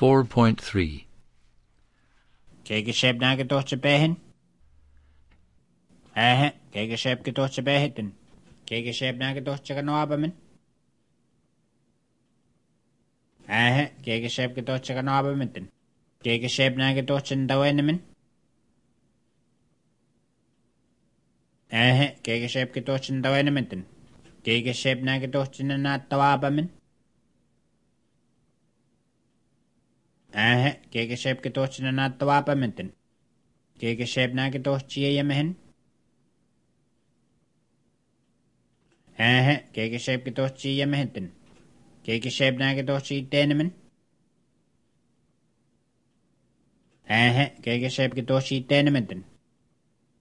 4.3 Keikishebnage tohtse behen? Keikishebke tohtse behitten. Keikishebnage tohtse kanoabamen? Keikishebke tohtse kanoabamenten. Keikishebnage tohtse ndawenemen? Keikishebke tohtse ndawenementen. Keikishebnage tohtse nanaatawabamen? Keikishebke tohtse nanaatawabamenten. Keikishebnage tohtse yeyemehen? Keikishebke tohtse yemehenten. Keikishebnage tohtse iteenemen? Keikishebke tohtse iteenementen.